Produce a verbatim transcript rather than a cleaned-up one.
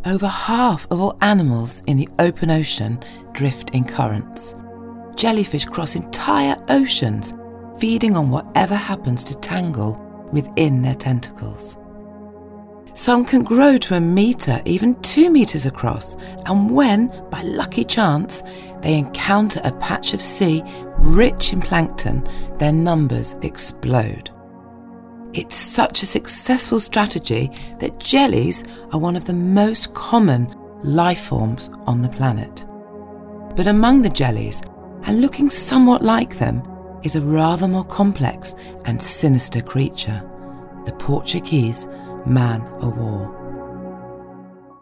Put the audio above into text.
Over half of all animals in the open ocean drift in currents. Jellyfish cross entire oceans, feeding on whatever happens to tangle within their tentacles. Some can grow to a metre, even two metres across, and when, by lucky chance, they encounter a patch of sea rich in plankton, their numbers explode. It's such a successful strategy that jellies are one of the most common life forms on the planet. But among the jellies, and looking somewhat like them, is a rather more complex and sinister creature, the Portuguese man-o'-war.